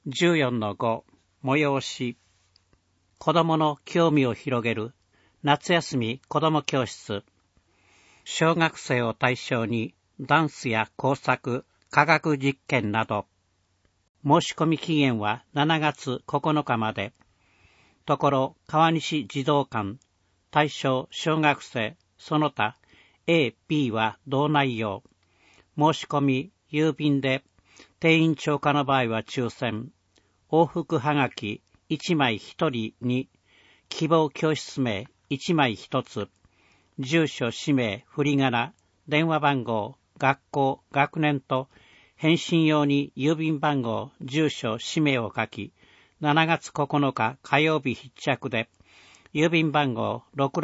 14-5 催し、子供の興味を広げる夏休み子供教室。小学生を対象にダンスや工作、科学実験など。申し込み期限は7月9日まで。ところ川西児童館、対象小学生、その他 A、B は同内容。申し込み郵便で、定員超過の場合は抽選。往復はがき1枚1人に、希望教室名1枚1つ、住所、氏名、振り仮名、電話番号、学校、学年と、返信用に郵便番号、住所、氏名を書き、7月9日火曜日必着で、郵便番号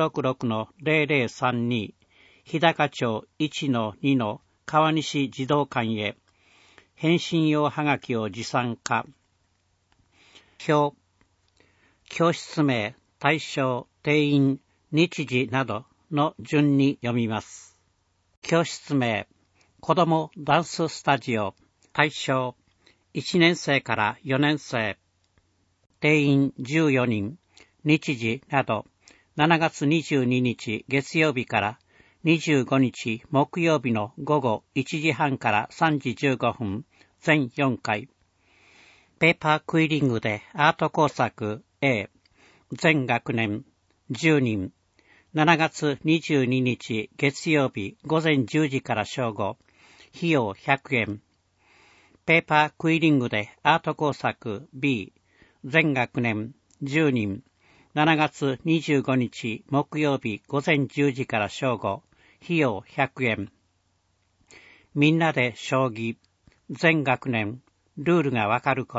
666-0032、日高町 1-2 の川西児童館へ、返信用はがきを持参か。表、教室名、対象、定員、日時などの順に読みます。教室名、子どもダンススタジオ、対象、1年生から4年生、定員14人、日時など、7月22日月曜日から25日木曜日の午後1時半から3時15分、全4回。ペーパークイリングでアート工作 A、全学年10人、7月22日月曜日午前10時から正午、費用100円。ペーパークイリングでアート工作 B、全学年10人、7月25日木曜日午前10時から正午、費用100円。みんなで将棋、全学年、ルールがわかること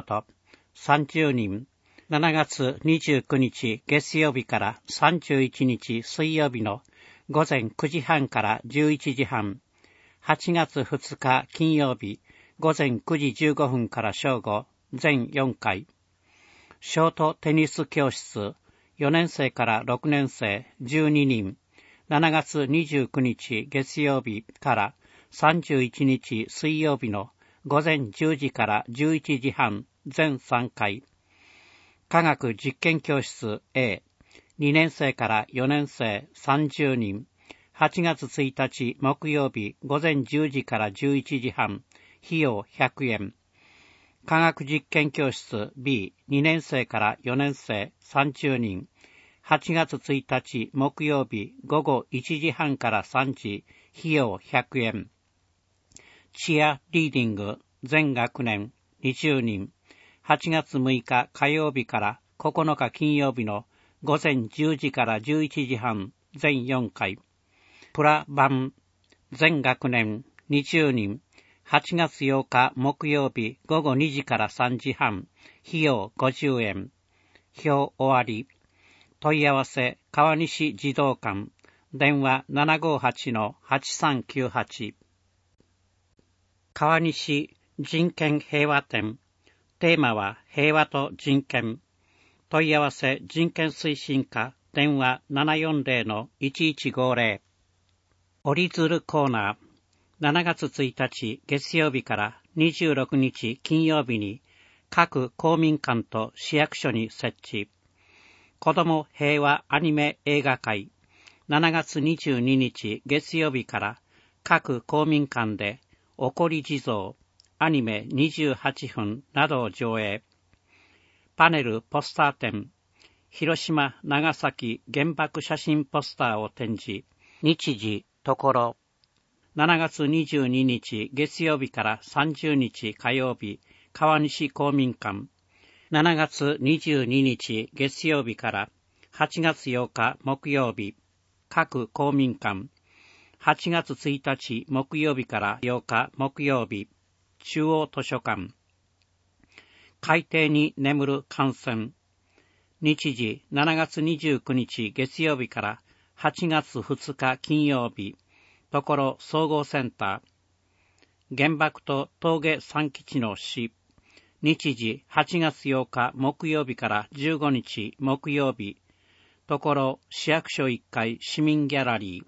、30人、7月29日月曜日から31日水曜日の午前9時半から11時半、8月2日金曜日午前9時15分から正午、全4回。ショートテニス教室、4年生から6年生12人、7月29日月曜日から31日水曜日の午前10時から11時半、全3回。科学実験教室 A、2年生から4年生30人、8月1日木曜日午前10時から11時半、費用100円。科学実験教室 B、2年生から4年生30人、8月1日木曜日午後1時半から3時、費用100円。チアリーディング全学年20人、8月6日火曜日から9日金曜日の午前10時から11時半、全4回。プラバン全学年20人、8月8日木曜日午後2時から3時半、費用50円。表終わり。問い合わせ川西児童館、電話 758-8398。川西人権平和展。テーマは平和と人権。問い合わせ人権推進課、電話 740-1150。折り鶴コーナー。7月1日月曜日から26日金曜日に各公民館と市役所に設置。子ども平和アニメ映画会。7月22日月曜日から各公民館でおこり地蔵、アニメ28分などを上映。パネルポスター展。広島・長崎原爆写真ポスターを展示。日時、ところ。7月22日月曜日から30日火曜日、川西公民館。7月22日月曜日から8月8日木曜日、各公民館。8月1日木曜日から8日木曜日、中央図書館。海底に眠る艦船。日時7月29日月曜日から8月2日金曜日、ところ総合センター。原爆と峠三基地の死。日時8月8日木曜日から15日木曜日、ところ市役所1階市民ギャラリー。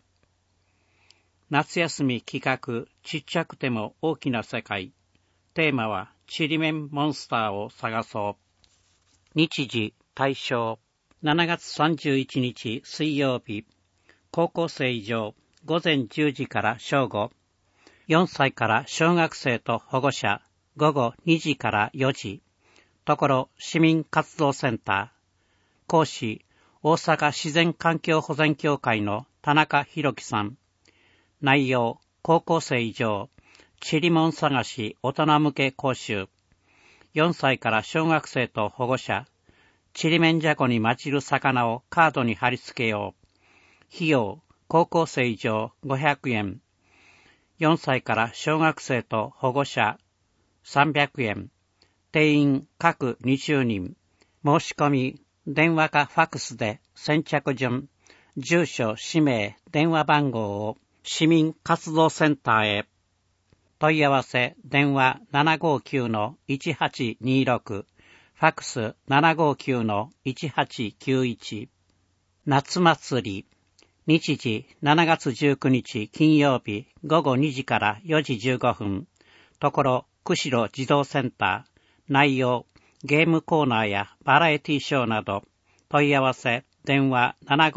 夏休み企画、ちっちゃくても大きな世界。テーマはちりめんモンスターを探そう。日時、対象、7月31日水曜日、高校生以上、午前10時から正午、4歳から小学生と保護者、午後2時から4時、ところ市民活動センター、講師、大阪自然環境保全協会の田中博樹さん。内容、高校生以上、ちりもん探し大人向け講習。4歳から小学生と保護者、ちりめんじゃこに混じる魚をカードに貼り付けよう。費用、高校生以上500円。4歳から小学生と保護者300円。定員各20人。申し込み、電話かファックスで先着順、住所、氏名、電話番号を市民活動センターへ。問い合わせ、電話 759-1826、ファックス 759-1891。夏祭り、日時7月19日金曜日午後2時から4時15分、ところ釧路児童センター、内容、ゲームコーナーやバラエティショーなど、問い合わせ、電話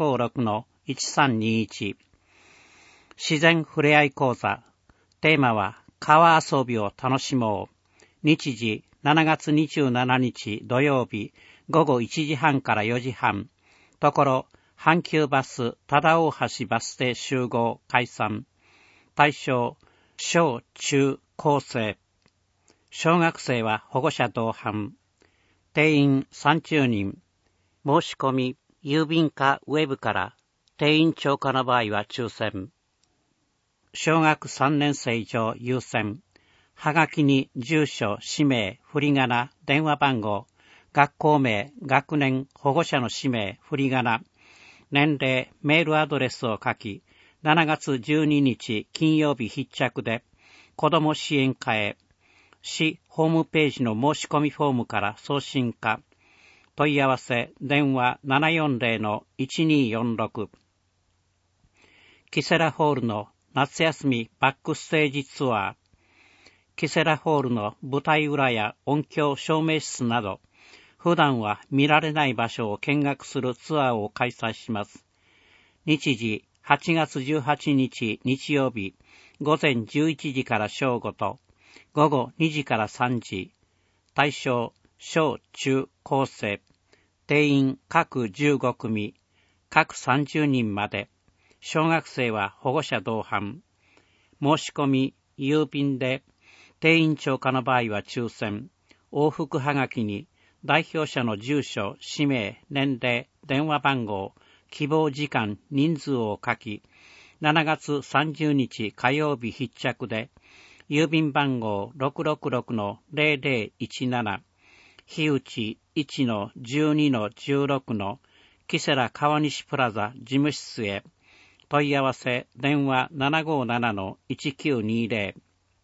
756-1321。自然ふれあい講座。テーマは、川遊びを楽しもう。日時、7月27日土曜日、午後1時半から4時半。ところ、阪急バス忠大橋バス停集合解散。対象、小中高生。小学生は保護者同伴。定員30人。申し込み、郵便かウェブから、定員超過の場合は抽選。小学3年生以上優先。はがきに住所、氏名、振り仮名、電話番号、学校名、学年、保護者の氏名、振り仮名、年齢、メールアドレスを書き、7月12日金曜日必着で、子ども支援課へ、市ホームページの申し込みフォームから送信か、問い合わせ、電話 740-1246。キセラホールの夏休みバックステージツアー。キセラホールの舞台裏や音響照明室など、普段は見られない場所を見学するツアーを開催します。日時、8月18日日曜日、午前11時から正午と、午後2時から3時。対象、小中高生。定員各15組、各30人まで。小学生は保護者同伴。申し込み、郵便で、定員超過の場合は抽選。往復はがきに、代表者の住所、氏名、年齢、電話番号、希望時間、人数を書き、7月30日火曜日必着で、郵便番号 666-0017、日内 1-12-16 のキセラ川西プラザ事務室へ。問い合わせ、電話 757-1920。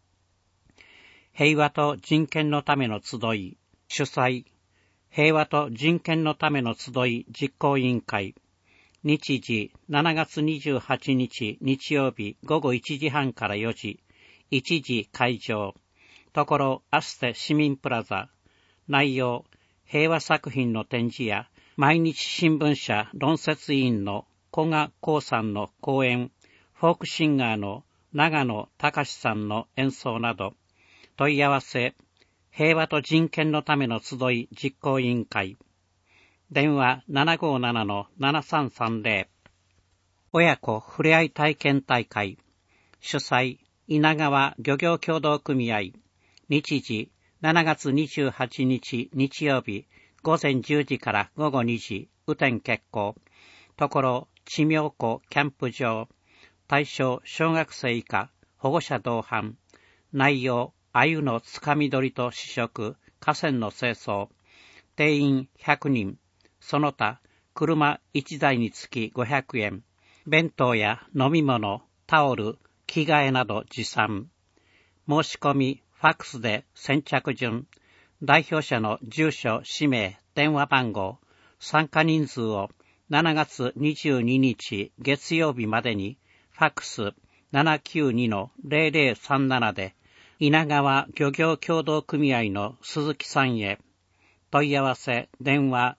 平和と人権のための集い、主催、平和と人権のための集い実行委員会。日時、7月28日日曜日午後1時半から4時、1時会場。ところ、アステ市民プラザ。内容、平和作品の展示や、毎日新聞社論説委員の古賀光さんの講演、フォークシンガーの長野隆さんの演奏など、問い合わせ、平和と人権のための集い実行委員会。電話 757-7330。親子ふれあい体験大会。主催、稲川漁業協同組合。日時、7月28日日曜日、午前10時から午後2時、雨天決行。ところ、地名湖キャンプ場。対象、小学生以下、保護者同伴。内容、鮎のつかみ取りと試食、河川の清掃。定員100人。その他、車1台につき500円。弁当や飲み物、タオル、着替えなど持参。申し込み、ファックスで先着順。代表者の住所、氏名、電話番号、参加人数を7月22日月曜日までにファックス 792-0037 で稲川漁業協同組合の鈴木さんへ。問い合わせ電話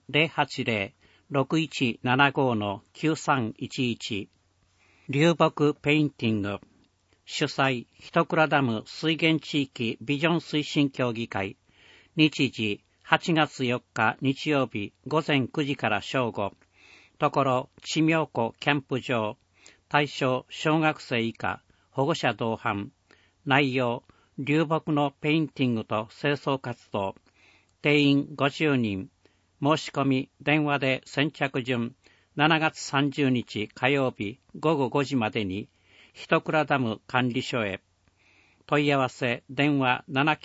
080-6175-9311。流木ペインティング。主催一倉ダム水源地域ビジョン推進協議会。日時8月4日日曜日午前9時から正午。ところ地名湖キャンプ場。対象小学生以下。保護者同伴。内容流木のペインティングと清掃活動。定員50人。申し込み電話で先着順7月30日火曜日午後5時までに一倉ダム管理所へ。問い合わせ電話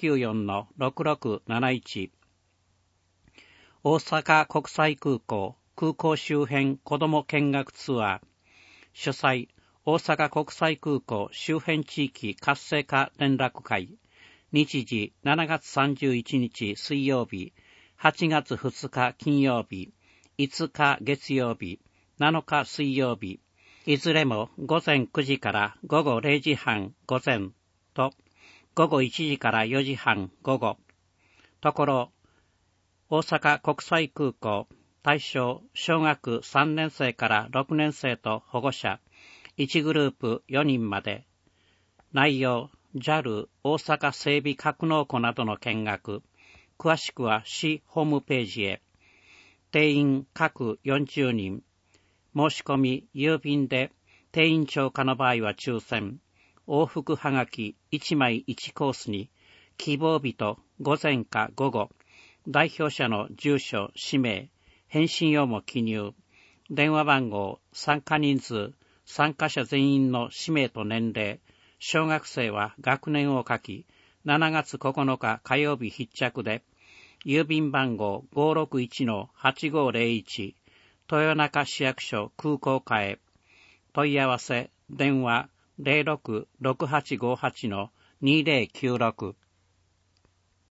794-6671。大阪国際空港空港周辺子ども見学ツアー。主催大阪国際空港周辺地域活性化連絡会。日時7月31日水曜日、8月2日金曜日、5日月曜日、7日水曜日、いずれも午前9時から午後0時半午前と午後1時から4時半午後。ところ、大阪国際空港対象小学3年生から6年生と保護者1グループ4人まで。内容JAL 大阪整備格納庫などの見学。詳しくは市ホームページへ。定員各40人。申し込み郵便で定員超過の場合は抽選。往復はがき1枚1コースに希望日と午前か午後。代表者の住所、氏名、返信用も記入。電話番号、参加人数、参加者全員の氏名と年齢。小学生は学年を書き、7月9日火曜日必着で、郵便番号 561-8501、豊中市役所空港課へ。問い合わせ、電話 066858-2096。